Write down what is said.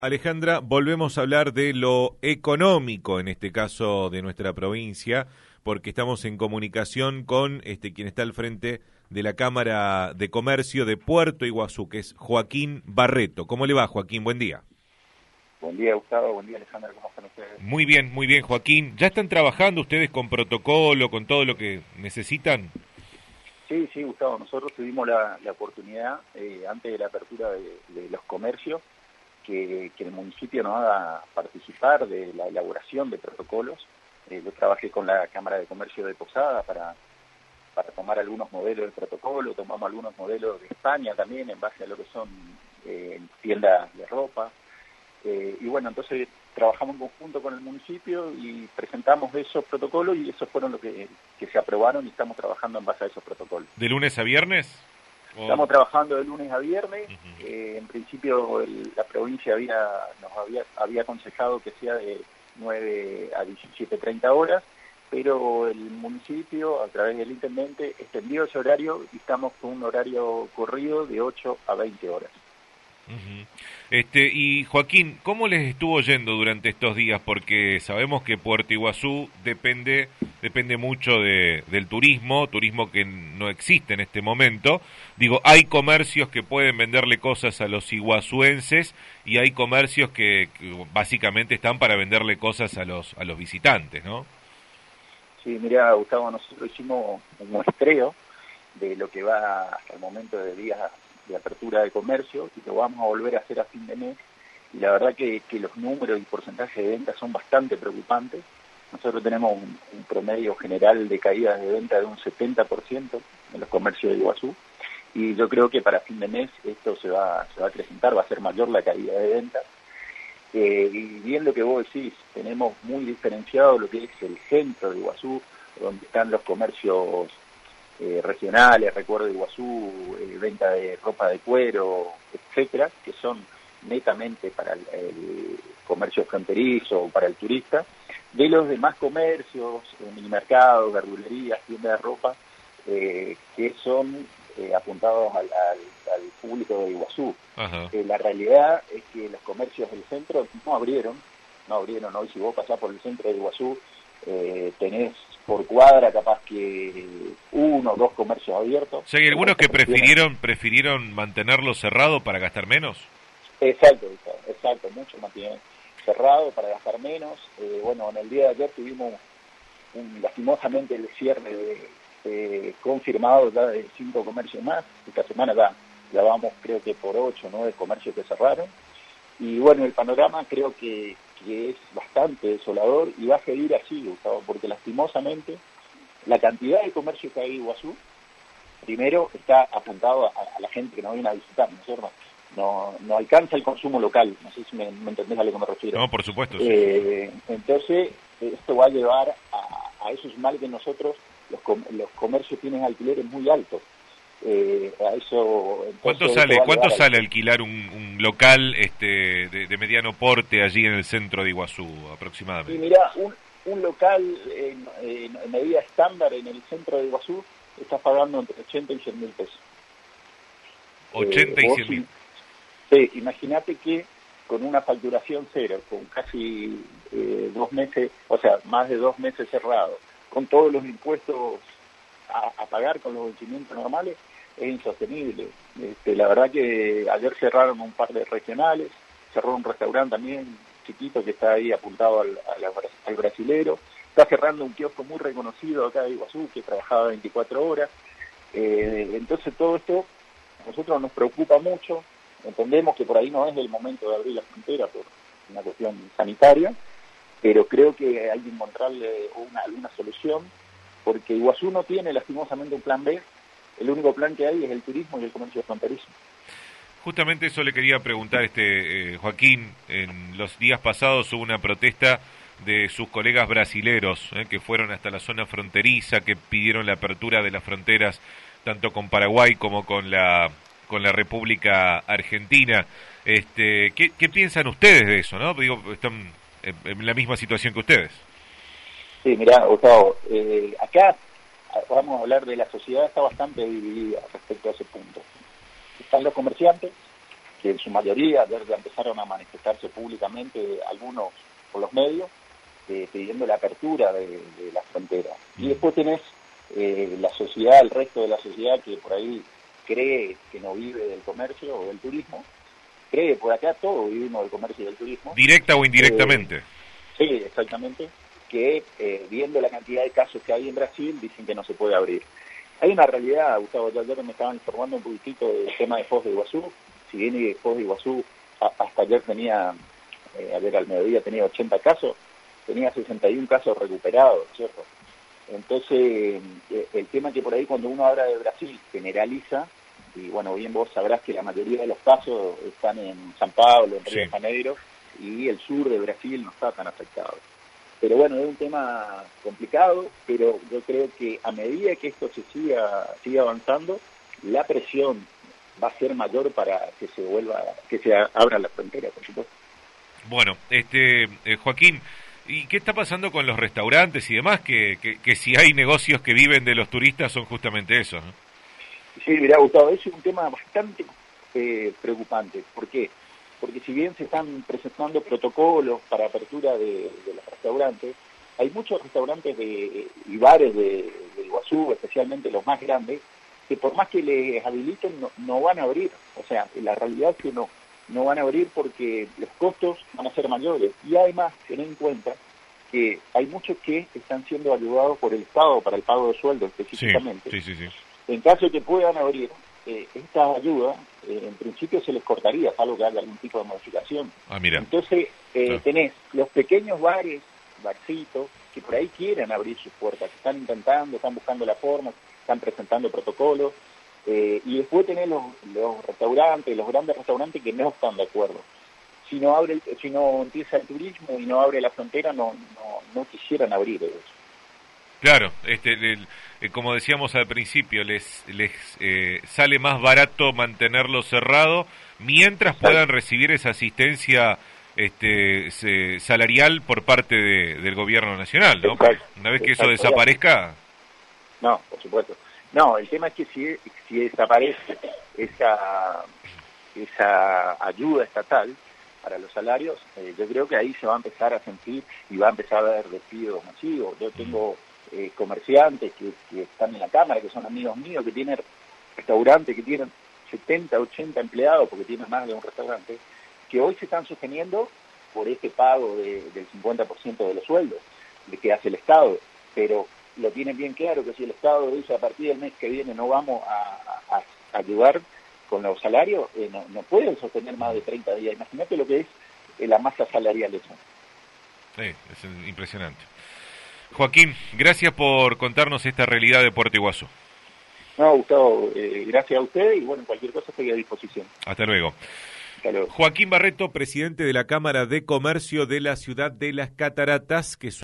Alejandra, volvemos a hablar de lo económico, en este caso de nuestra provincia, porque estamos en comunicación con quien está al frente de la Cámara de Comercio de Puerto Iguazú, que es Joaquín Barreto. ¿Cómo le va, Joaquín? Buen día. Buen día, Gustavo. Buen día, Alejandra. ¿Cómo están ustedes? Muy bien, Joaquín. ¿Ya están trabajando ustedes con protocolo, con todo lo que necesitan? Sí, Gustavo. Nosotros tuvimos la oportunidad, antes de la apertura de los comercios, que el municipio nos haga participar de la elaboración de protocolos. Yo trabajé con la Cámara de Comercio de Posada para tomar algunos modelos de protocolo, tomamos algunos modelos de España también en base a lo que son tiendas de ropa. Y bueno, entonces trabajamos en conjunto con el municipio y presentamos esos protocolos y esos fueron los que se aprobaron y estamos trabajando en base a esos protocolos. ¿De lunes a viernes? Estamos trabajando de lunes a viernes. En principio la provincia nos había aconsejado que sea de 9 a 17:30 horas, pero el municipio, a través del intendente, extendió ese horario y estamos con un horario corrido de 8 a 20 horas. Y Joaquín, ¿cómo les estuvo yendo durante estos días? Porque sabemos que Puerto Iguazú depende mucho del turismo que no existe en este momento. Digo, hay comercios que pueden venderle cosas a los iguazuenses y hay comercios que básicamente están para venderle cosas a los visitantes, ¿no? Sí, mira, Gustavo, nosotros hicimos un muestreo de lo que va hasta el momento de días de apertura de comercio y lo vamos a volver a hacer a fin de mes y la verdad que los números y porcentajes de ventas son bastante preocupantes. Nosotros tenemos un promedio general de caídas de venta de un 70% en los comercios de Iguazú y yo creo que para fin de mes esto se va a acrecentar, va a ser mayor la caída de ventas. Y bien lo que vos decís, tenemos muy diferenciado lo que es el centro de Iguazú, donde están los comercios regionales, recuerdo de Iguazú, venta de ropa de cuero, etcétera, que son netamente para el comercio fronterizo o para el turista, de los demás comercios, minimercados, verdulerías, tiendas de ropa, que son apuntados al público de Iguazú. La realidad es que los comercios del centro no abrieron hoy. Si vos pasás por el centro de Iguazú, tenés por cuadra capaz que 1 o 2 comercios abiertos. O sea, ¿hay algunos que prefirieron mantenerlo cerrado para gastar menos? Exacto, muchos mantienen cerrado para gastar menos. Bueno, en el día de ayer tuvimos lastimosamente el cierre confirmado ya de 5 comercios más. Esta semana ya vamos creo que por 8 o 9 comercios que cerraron. Y bueno, el panorama creo que es bastante desolador y va a seguir así, Gustavo, porque lastimosamente la cantidad de comercio que hay en Iguazú, primero está apuntado a la gente que nos viene a visitar, ¿no es cierto? No alcanza el consumo local, no sé si me entendés a lo que me refiero. No, por supuesto. Sí. Entonces, esto va a llevar a eso, mal que nosotros, los comercios tienen alquileres muy altos. A eso, entonces, ¿Cuánto sale alquilar un local de mediano porte allí en el centro de Iguazú aproximadamente? Y mira, un local en medida estándar en el centro de Iguazú está pagando entre 80 y 100 mil pesos. 80 y 100 mil. Sí, imagínate que con una facturación cero, con casi 2 meses, o sea, más de 2 meses cerrados, con todos los impuestos a pagar con los vencimientos normales, es insostenible. La verdad que ayer cerraron un par de regionales, cerró un restaurante también chiquito que está ahí apuntado al brasilero, está cerrando un kiosco muy reconocido acá de Iguazú que trabajaba 24 horas. Entonces todo esto a nosotros nos preocupa mucho. Entendemos que por ahí no es el momento de abrir la frontera por una cuestión sanitaria, pero creo que hay que encontrarle alguna solución, porque Iguazú no tiene lastimosamente un plan B. El único plan que hay es el turismo y el comercio fronterizo. Justamente eso le quería preguntar, Joaquín. En los días pasados hubo una protesta de sus colegas brasileros, que fueron hasta la zona fronteriza, que pidieron la apertura de las fronteras tanto con Paraguay como con la República Argentina. ¿Qué piensan ustedes de eso, no? Digo, están en la misma situación que ustedes. Sí, mirá, Gustavo, acá vamos a hablar de la sociedad, está bastante dividida respecto a ese punto. Están los comerciantes que en su mayoría ya empezaron a manifestarse públicamente, algunos por los medios, pidiendo la apertura de la frontera. Y después tenés la sociedad, el resto de la sociedad que por ahí cree que no vive del comercio o del turismo, cree, por acá todos vivimos del comercio y del turismo. Directa o indirectamente. Sí, exactamente, que viendo la cantidad de casos que hay en Brasil, dicen que no se puede abrir. Hay una realidad, Gustavo, ya ayer me estaban informando un poquitito del tema de Foz de Iguazú. Si bien Foz de Iguazú hasta ayer tenía, ayer al mediodía tenía 80 casos, tenía 61 casos recuperados, ¿cierto? Entonces, el tema es que por ahí cuando uno habla de Brasil, generaliza, y bueno, bien vos sabrás que la mayoría de los casos están en San Pablo, en Río de Janeiro, y el sur de Brasil no está tan afectado. Pero bueno, es un tema complicado, pero yo creo que a medida que esto se siga avanzando, la presión va a ser mayor para que se abra la frontera, por supuesto. Bueno, Joaquín, ¿y qué está pasando con los restaurantes y demás? Que si hay negocios que viven de los turistas son justamente esos, ¿no? Sí, mirá, Gustavo, ese es un tema bastante preocupante. ¿Por qué? Porque si bien se están presentando protocolos para apertura de los restaurantes, hay muchos restaurantes y bares de Iguazú, especialmente los más grandes, que por más que les habiliten no van a abrir. O sea, la realidad es que no van a abrir porque los costos van a ser mayores. Y además, tener en cuenta que hay muchos que están siendo ayudados por el Estado para el pago de sueldos específicamente. Sí. En caso de que puedan abrir, esta ayuda, en principio se les cortaría, salvo que haya algún tipo de modificación. Mira. Entonces, tenés los pequeños barcitos, que por ahí quieren abrir sus puertas, que están intentando, están buscando la forma, están presentando protocolos, y después tenés los restaurantes, los grandes restaurantes que no están de acuerdo. Si no empieza el turismo y no abre la frontera, no quisieran abrir ellos. Claro, como decíamos al principio, les sale más barato mantenerlo cerrado mientras puedan recibir esa asistencia salarial por parte del gobierno nacional, ¿no? Una vez que eso desaparezca... No, por supuesto. No, el tema es que si desaparece esa ayuda estatal para los salarios, yo creo que ahí se va a empezar a sentir y va a empezar a haber despidos masivos. Yo tengo comerciantes que están en la Cámara, que son amigos míos, que tienen restaurantes, que tienen 70, 80 empleados, porque tienen más de un restaurante, que hoy se están sosteniendo por este pago del 50% de los sueldos que hace el Estado, pero lo tienen bien claro que si el Estado dice a partir del mes que viene no vamos a ayudar con los salarios, no pueden sostener más de 30 días. Imagínate lo que es la masa salarial eso. Sí, es impresionante. Joaquín, gracias por contarnos esta realidad de Puerto Iguazú. No, Gustavo, gracias a usted y bueno, cualquier cosa estoy a disposición. Hasta luego. Hasta luego. Joaquín Barreto, presidente de la Cámara de Comercio de la Ciudad de Las Cataratas, que